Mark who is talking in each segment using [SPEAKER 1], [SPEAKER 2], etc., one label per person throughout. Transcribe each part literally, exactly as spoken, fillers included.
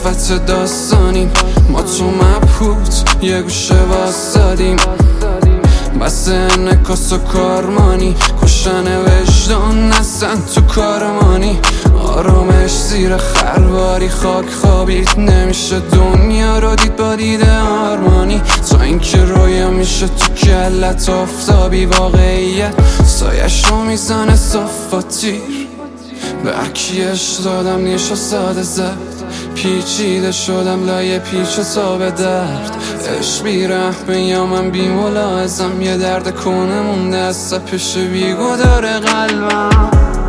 [SPEAKER 1] صفت داستانیم، ما تو مبهوت یه گوشه واسادیم، بس انکاس و کارمانی، کشتن وجدان نستن تو کارمانی، آرامش زیر خرواری خاک خوابید، نمیشه دنیا رو دید با دید آرمانی، تا اینکه رویا میشه تو کلت آفتابی، واقعیت سایش رو میزنه صاف و تیر، به اکیش دادم نیش و ساده زد، پیچیده شدم لایه پیچ و تاب درد، عشق بی رحمه یا من بی ملاحظم، یه درد کنه مونده از پیش بیگو داره قلبم،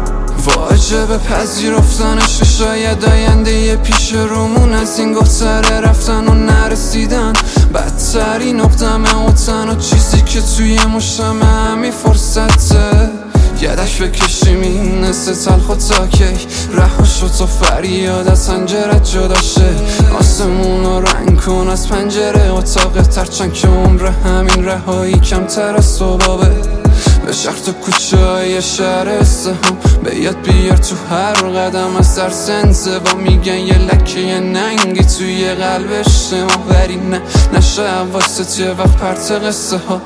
[SPEAKER 1] واجب پذیرفتنش شاید آینده یه پیش رومون از این گفتره رفتن و نرسیدن، بدترین نقطم اوتن و چیزی که توی مشتم همی فرصته، یدک بکشیم این نسه تلخ و تاکی، رها شد تا فریاد از پنجرت جدا شه، آسمون رو رنگ کن از پنجره اتاقه، ترچن که عمر همین رهایی کمتر از صبابه، به شرط کوچه های شهر استهام، به یاد بیار تو هر قدم از درس انزوا، میگن یه لکه یه ننگی توی قلب اجتماع، ولی نه نشه حواست یه وقت پرت قصه ها،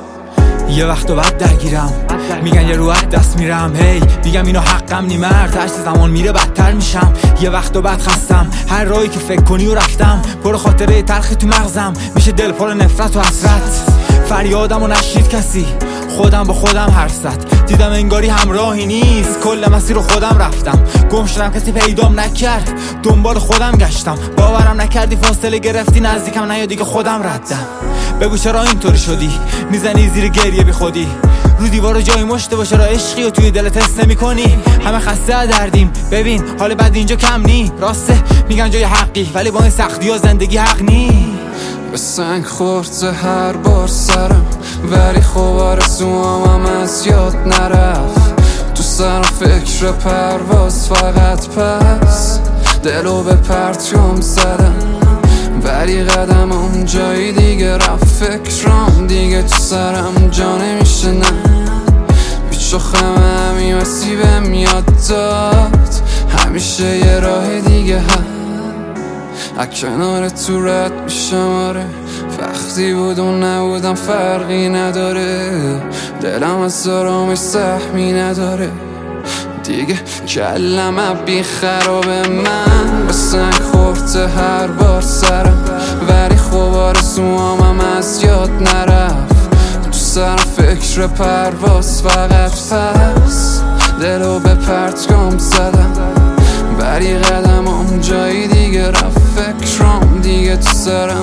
[SPEAKER 2] یه وقت و بعد درگیرم، میگن یه روحت دست میرم، هی میگم اینو حقم نی مرد، هرچی زمان میره بدتر میشم، یه وقت و بعد خستم، هر راهی که فکر کنی و رفتم، پر خاطره تلخی تو مغزم، میشه دل پر نفرت و حسرت، فریادم و نشید کسی، خودم با خودم حرست، دیدم انگاری همراهی نیست، کل مسیر رو خودم رفتم، گم شدم کسی پیدام نکرد، دنبال خودم گشتم، باورم نکردی فاصله گرفتی نزدیکم نه دیگه خودم ردم، بگو چرا اینطوری شدی، میزنی زیر گریه بی خودی، رو دیوار جای مشته باشه را عشقی و توی دلت حس نمی کنی، همه خسته دردیم، ببین حال بعد اینجا کم نی، راسته میگن جای حقی ولی با این سختی ها زندگی حق نی،
[SPEAKER 1] به سنگ خورده هر بار سرم، ولی خوب آرزوام از یاد نرفت، تو سرم فکر پرواز فقط پس، دلو به پرتیوم زدم، ولی قدمم جایی دیگه رفت، فکرام دیگه تو سرم جا نمیشه، نه بیچ و خم همی مسیبم یاد داد، همیشه یه راه دیگه هم از کنار تو رد میشم، آره وقتی بود و نبودم فرقی نداره، دلم از آرامش سهمی نداره دیگه، کلم بی خرابه، من به سنگ خورده هر بار سرم، ولی خوب آرزوام از یاد نرفت، تو سرم فکر پرواز فقط پس، دلو به پرتگام زدم، ولی قدمم جایی دیگه رفت، فکرام دیگه تو سرم